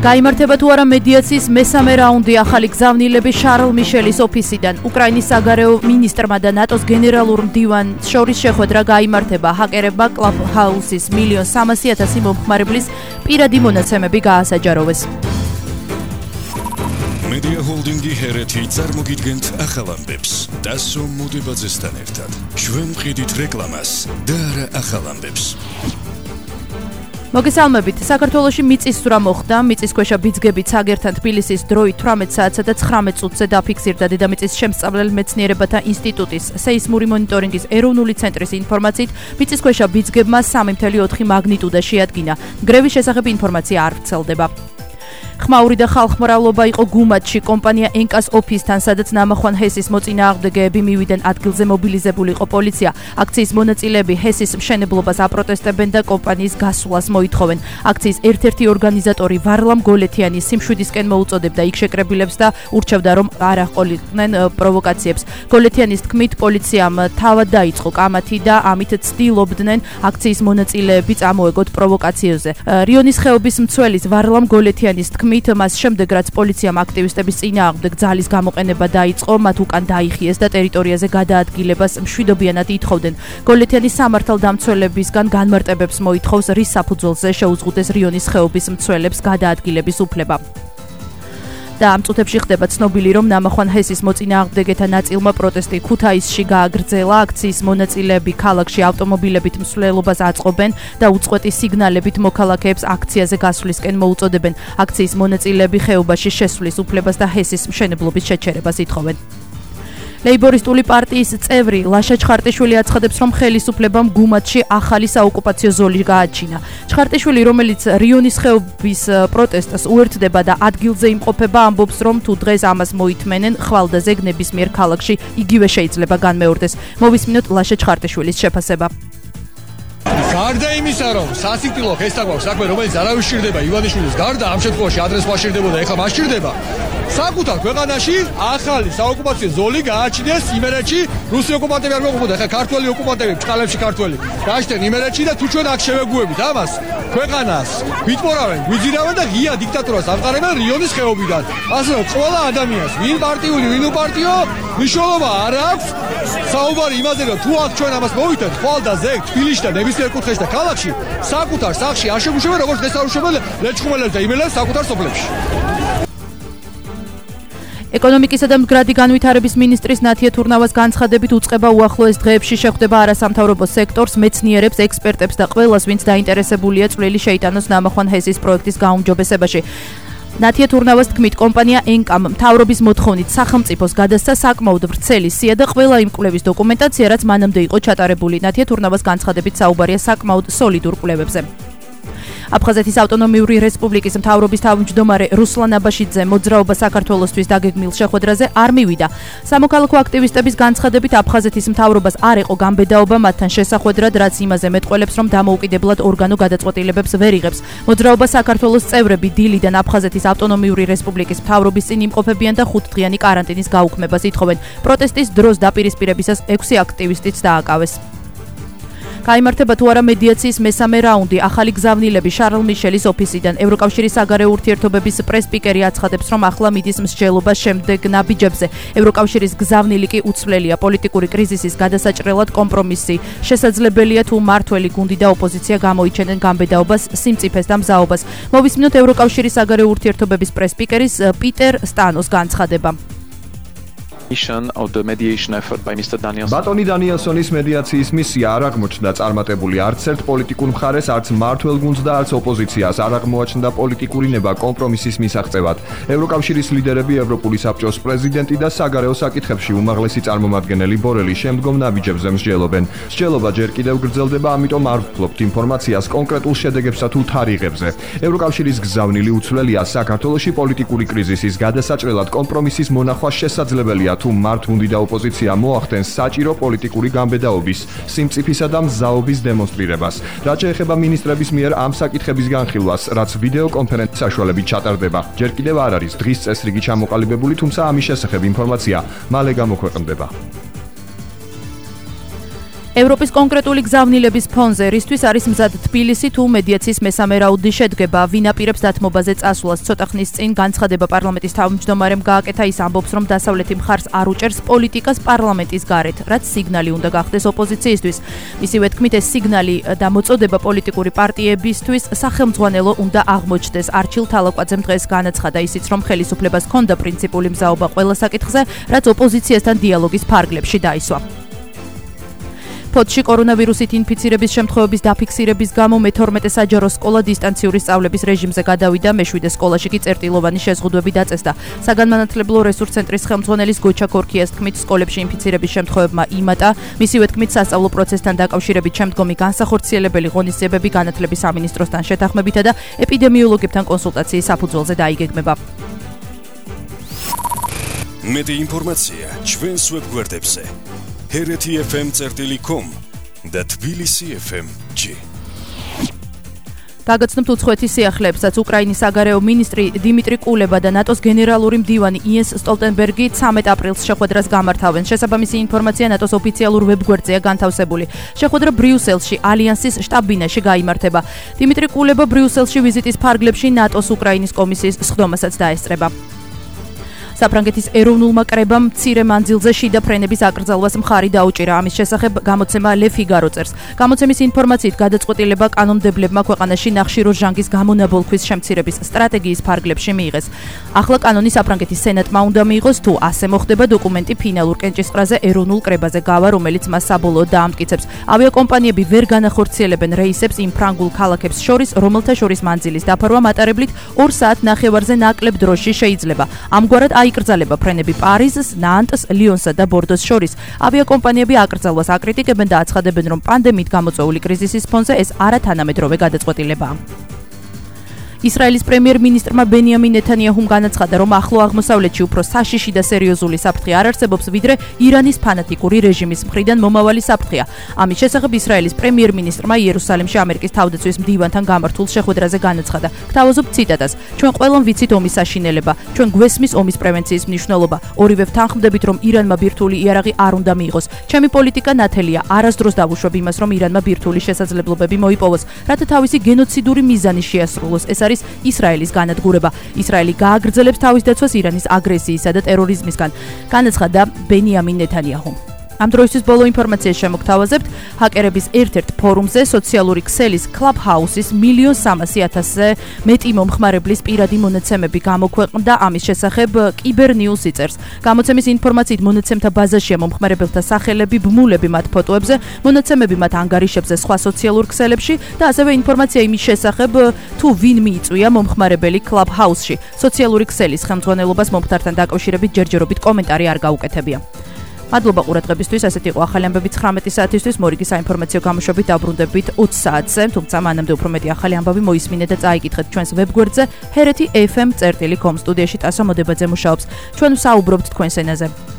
გაიმართება თუ არა მედიაციის მესამე რაუნდი ახალი გზავნილები შარლ მიშელის ოფისიდან. უკრაინის საგარეო მინისტრმა და ნატოს გენერალურ მდივანს შორის შეხვედრა გაიმართება. ჰაკერებმა კლაბჰაუსის 1,300,000 მომხმარებლის პირადი მონაცემები გაასაჯაროვეს. Media Holding-ი ჰერეთი წარმოგიდგენთ ახალ ამბებს. დასო მოდებაძესთან ერთად. ჩვენ ვყიდით რეკლამას და არა ახალ ამბებს. მოგესალმებით. საქართველოში მიწისძვრა მოხდა. მიწისქვეშა ბიძგებით საგერთან თბილისის დროით 18 საათსა და 19 წუთზე დაფიქსირდა დედამიწის შემსწავლელ მეცნიერებათა ინსტიტუტის სეისმური მონიტორინგის ეროვნული ცენტრის ინფორმაციით, მიწისქვეშა ბიძგებმა 3.4 მაგნიტუდა შეადგინა. გრევის შესახებ ინფორმაცია არ ვრცელდება. ხმაური და ხალხმრავლობა იყო გუმათში კომპანია ენკას ოფისთან, სადაც ნამახვან ჰესის მოწინააღმდეგეები მივიდნენ ადგილზე მობილიზებული იყო პოლიცია. აქციის მონაწილეები ჰესის მშენებლობას აპროტესტებენ და კომპანიის გასვლას მოითხოვენ. აქციის ერთ-ერთი ორგანიზატორი ვარლამ გოლეთიანი სიმშვიდისკენ მოუწოდებდა იქ შეკრებილებს და ურჩევდა რომ არ აღყოლიყვნენ პროვოკაციებს. გოლეთიანის თქმით, პოლიციამ თავად დაიწყო კამათი და ამით ცდილობდნენ აქციის მონაწილეები წამოეგოთ პროვოკაციებზე. რიონის ხეობის მცველის ვარლამ გოლეთიანის თქმით, მას შემდეგ რაც პოლიციამ აქტივისტების წინააღმდეგ ძალის გამოყენება დაიწყო, მათ უკან დაიხიეს და ტერიტორიაზე გადაადგილებას მშვიდობიანად ითხოვდნენ. გოლეთიანის სამართალდამცველებისგან განმარტებებს მოითხოვს, რის საფუძველზე შეუზღუდეს რიონის ხეობის მცველებს გადაადგილების უფლება. და ამ წუთებში ხდება ცნობილი, რომ ნამახვან ჰესის მოწინააღმდეგეთა ნაწილმა პროტესტი ქუთაისში გააგრძელა. აქციის მონაწილეები ქალაქში ავტომობილებით მსვლელობას აწყობენ და უწყვეტი სიგნალებით მოქალაქეებს აქციაზე გასვლისკენ მოუწოდებენ. აქციის მონაწილეები ხეობაში შესვლის უფლებას და ჰესის მშენებლობის შეჩერებას ითხოვენ. ლეიბორისტული პარტიის წევრი ლაშა ჩხარტიშვილი აცხადებს, რომ ხელისუფლებამ გუმათში ახალი საოკუპაციო ზოლი გააჩინა. ჩხარტიშვილი, რომელიც რიონის ხეობის პროტესტს უერთდება და ადგილზე იმყოფება, ამბობს, რომ თუ დღეს ამას მოითმენენ, ხვალდაზე ნებისმიერ ქალაქში იგივე შეიძლება განმეორდეს. მოვისმინოთ ლაშა ჩხარტიშვილის შეფასება. გარდა იმისა, რომ სასიკვდილო ხესთან გვაქვს საქმე, რომელიც არავის სჭირდება ივანიშვილის გარდა, ამ შემთხვევაში ადრეს ვაშირდებოდა, ეხლა მას სჭირდება. საკუთარ ქვეყანაში ახალი საოკუპაციო ზოლი გააჩინეს იმერეთში, რუსი ოკუპანტები არ მოყვებოდა, ეხლა ქართველი ოკუპანტები, ჭყალებში ქართველი. გაჩნდნენ იმერეთში და თუ ჩვენ აქ შევეგუებით ამას, ქვეყანას გვიტმორავენ, გვიძირავენ და ღია დიქტატურას ამყარებენ რიონის ხეობიდან. ასე რომ ყველა ადამიანს, ვინ პარტიული, ვინ უპარტიო, მნიშვნელობა არ აქვს. საუბარი იმაზე, რომ თუ აქ ჩვენ ამას მოვიტანთ, ხვალ და ზეგ, თბილისში და ნებისმიერ კუთხეში და ქალაქში, საკუთარ სახლში არ შეგუშვებენ, როგორც დესაუშებელ ლეჩხუმელებს და იმელებს საკუთარ სოფლებში. ეკონომიკისა და მდგრადი განვითარების მინისტრის ნათია თურნავას განცხადებით უწყება უახლოეს დღეებში შეხვდება არასამთავრობო სექტორს, მეცნიერებს, ექსპერტებს და ყველას, ვინც დაინტერესებულია წვლილი შეიტანოს ნამახვან ჰესის პროექტის გაუმჯობესებაში. ნათია თურნავას თქმით, კომპანია ენკამ მთავრობის მოთხოვნით სახელმწიფოს გადასცა საკმაოდ ვრცელი სია და ყველა იმ კვლევის დოკუმენტაცია, რაც მანამდე იყო ჩატარებული. ნათია თურნავას განცხადებით საუბარია საკმაოდ სოლიდურ კვლევებზე. აფხაზეთის ავტონომიური რესპუბლიკის მთავრობის თავმჯდომარე რუსლან აბაშიძე მოძრაობა საქართველოსთვის დაგეგმილ შეხვედრაზე არ მივიდა. სამოქალაქო აქტივისტების განცხადებით, აფხაზეთის მთავრობას არ იყო გამბედაობა მათთან შესახვედრად, რაც იმაზე მეტყველებს, რომ დამოუკიდებლად ორგანო გადაწყვეტილებებს ვერ იღებს. მოძრაობა საქართველოს წევრები დილიდან აფხაზეთის ავტონომიური რესპუბლიკის მთავრობის წინ იმყოფებიან და 5 დღიანი კარანტინის გაუქმებას ითხოვენ. პროტესტის დროს დაპირისპირებისას 6 აქტივისტიც დააკავეს. გაიმართება თუ არა მედიაციის მესამე რაუნდი ახალი გზავნილები შარლ მიშელის ოფისიდან. ევროკავშირის საგარეო ურთიერთობების პრეს-სპიკერი აცხადებს, რომ ახლა მიდის მსჯელობა შემდეგ ნაბიჯებზე. ევროკავშირის გზავნილი კი უცვლელია პოლიტიკური კრიზისის გადასაჭრელად კომპრომისი. შესაძლებელია თუ მართველი გუნდი და ოპოზიცია გამოიჩენენ გამბედაობას, სიმწიფეს და მზაობას. მოვისმინოთ ევროკავშირის საგარეო ურთიერთობების პრეს-სპიკერის პიტერ სტანოს განცხადება. ბატონი დანიელსონის მედიაციის მისია არ აღმოჩნდა წარმატებული არც ერთ პოლიტიკურ მხარეს, არც მმართველ გუნდს და არც ოპოზიციას არ აღმოაჩნდა პოლიტიკური ნება კომპრომისის მისაღწევად. ევროკავშირის ლიდერები, ევროპული საბჭოს პრეზიდენტი და საგარეო საკითხებში უმაღლესი წარმომადგენელი ბორელი შემდგომ ნაბიჯებზე მსჯელობენ. მსჯელობა ჯერ კიდევ გრძელდება, ამიტომ არ ვფლობთ ინფორმაციას კონკრეტულ შედეგებსა თუ თარიღებზე. ევროკავშირის გზავნილი უცვლელია საქართველოში პოლიტიკური კრიზისის გადასაჭრელად კომპრომისის მონახვა შესაძლებელია თუ მართლმუნდი და ოპოზიცია მოახდენს საჭირო პოლიტიკური გამბედაობის, სიმწიფისა და მზაობის დემონსტრირებას. რაც შეეხება მინისტრების მიერ ამ საკითხების განხილვას, რაც ვიდეო კონფერენციის საშუალებით ჩატარდება, ჯერ კიდევ არ არის დღის წესრიგი ჩამოყალიბებული, თუმცა ამის შესახებ ინფორმაცია მალე გამოქვეყნდება. ევროპის კონკრეტული გზავნილების ფონზე რისთვის არის მზად თბილისი თუ მედიაციის მესამე რაუნდი შედგება, ვინ აპირებს დათმობაზე წასვლას. ცოტა ხნის წინ განცხადება პარლამენტის თავმჯდომარემ გააკეთა, ის ამბობს, რომ დასავლეთი მხარს არ უჭერს პოლიტიკას პარლამენტის გარეთ, რაც სიგნალი უნდა გახდეს ოპოზიციისთვის. მისივე თქმით, ეს სიგნალი და მოწოდება პოლიტიკური პარტიებისთვის სახელმძღვანელო უნდა აღმოჩნდეს. არჩილ თალაკვაძემ დღეს განაცხადა ისიც, რომ ხელისუფლებას ჰქონდა პრინციპული მზაობა ყველა საკითხზე, რაც ოპოზიციასთან დიალოგის ფარგლებში დაისვა. ფოთში კორონავირუსით ინფიცირების შემთხვევების დაფიქსირების გამო მე-12 საჯარო სკოლა დისტანციური სწავლების რეჟიმზე გადავიდა, მე-7 სკოლაში კი წერტილოვანი შეზღუდვები დაწესდა. საგანმანათლებლო რესურს ცენტრის ხელმძღვანელის გოჩა ქორქიას თქმით, სკოლებში ინფიცირების შემთხვევებმა იმატა. მისივე თქმით, სასწავლო პროცესთან დაკავშირებით შემდგომი განსახორციელებელი ღონისძიებები განათლების სამინისტროსთან შეთანხმებითა და ეპიდემიოლოგებთან კონსულტაციის საფუძველზე დაიგეგმება. მეტი ინფორმაცია ჩვენს ვებგვერდებზე hereti.fm.com და tbilisi.fm.g. გაგაცნობთ უცხოეთის სიახლეებსაც. უკრაინის საგარეო მინისტრი დიმიტრი კულება და ნატოს გენერალური მდივანი იენს სტოლტენბერგი 13 აპრილს შეხვედრას გამართავენ. შესაბამისი ინფორმაცია ნატოს ოფიციალურ ვებგვერდზეა განთავსებული. შეხვედრა ბრიუსელში, ალიანსის შტაბ-ბინაში გაიმართება. დიმიტრი კულება ბრიუსელში ვიზიტის ფარგლებში ნატოს უკრაინის კომისიის სხდომასაც დაესწრება. საფრანგეთის ეროვნულმა კრებამ მცირე მანძილზე შიდა ფრენების აკრძალვას მხარი დაუჭირა. ამის შესახებ გამოცემა Le Figaro წერს. გამოცემის ინფორმაციით გადაწყვეტილება კანონმდებლებმა ქვეყანაში ნახშირო ჟანგის გამონაბოლქვის შემცირების სტრატეგიის ფარგლებში მიიღეს. ახლა კანონი საფრანგეთის სენატმა უნდა მიიღოს, თუ ასე მოხდება დოკუმენტი ფინალურ კენჭისყრაზე ეროვნულ კრებაზე გავა, რომელიც მას საბოლოოდ დაამტკიცებს. ავიაკომპანიები ვერ განახორციელებენ რეისებს იმ ფრანგულ ქალაქებს შორის, რომელთა შორის მანძილის დაფარვა მატარებლით 2 საათ ნახევარზე ნაკლებ დროში შეიძლება. ამგვარად აიკრძალება ფრენები პარიზს, ნანტს, ლიონსა და ბორდოს შორის. ავიაკომპანიები აკრძალვას აკრიტიკებენ და აცხადებენ, რომ პანდემიით გამოწვეული კრიზისის ფონზე ეს არათანამედროვე გადაწყვეტილებაა. ისრაელის პრემიერ-მინისტრმა ბენიამინ ნეთანიაჰუმ განაცხადა, რომ ახლო აღმოსავლეთში უფრო საშიში და სერიოზული საფრთხე არ არსებობს, ვიდრე ირანის ფანატიკური რეჟიმის მხრიდან მომავალი საფრთხეა. ამის შესახებ ისრაელის პრემიერ-მინისტრმა იერუსალიმში ამერიკის თავდაცვის მდივანთან გამართულ შეხვედრაზე განაცხადა. გთავაზობ ციტატას: ჩვენ ყველამ ვიცით ომის საშინელება, ჩვენ გვესმის ომის პრევენციის მნიშვნელობა. ორივე ვთანხმდებით, რომ ირანმა ბირთვული იარაღი არ უნდა მიიღოს. ჩემი პოლიტიკა ნათელია, არასდროს დავუშვებ იმას, რომ ირანმა ბირთვული შესაძლებლობები მოიპოვოს, რათა თავისი გენოციდური მიზანი შეასრულოს. ეს არის ისრაელის განადგურება. ისრაელი გააგრძელებს თავის დაცვას ირანის აგრესიისა და ტერორიზმისგან, განაცხადა ბენიამინ ნეთანიაჰუმ. ამ დროისთვის ბოლო ინფორმაციას შემოგთავაზებთ. ჰაკერების ერთ-ერთ ფორუმზე სოციალური ქსელის Clubhouse-ის 1.300.000-ზე მეტი მომხმარებლის პირადი მონაცემები გამოქვეყნდა. ამის შესახებ კიბერნიუსი წერს. გამოცემის ინფორმაციით მონაცემთა ბაზაშია მომხმარებელთა სახელები, ბმულები მათ ფოტოებზე, მონაცემები მათ ანგარიშებზე სხვა სოციალურ ქსელებში და ასევე ინფორმაცია იმის შესახებ, თუ ვინ მიიწვია მომხმარებელი Clubhouse-ში. სოციალური ქსელის ხელმძღვანელობას მომხდართან დაკავშირებით ჯერჯერობით კომენტარი არ გაუკეთებია. მადლობა ყურადღებისთვის. ასეთი იყო ახალი ამბები 19 საათისთვის. მორიგი საინფორმაციო გამოშვებით დაბრუნდებით 20 საათზე. თუმცა მანამდე უფრო მეტი ახალი ამბავი მოისმინეთ და წაიკითხეთ ჩვენს ვებგვერდზე hereti.fm.com. სტუდიაში ტასო მოდებაძე მუშაობს. ჩვენ ვსაუბრობთ თქვენს ენაზე.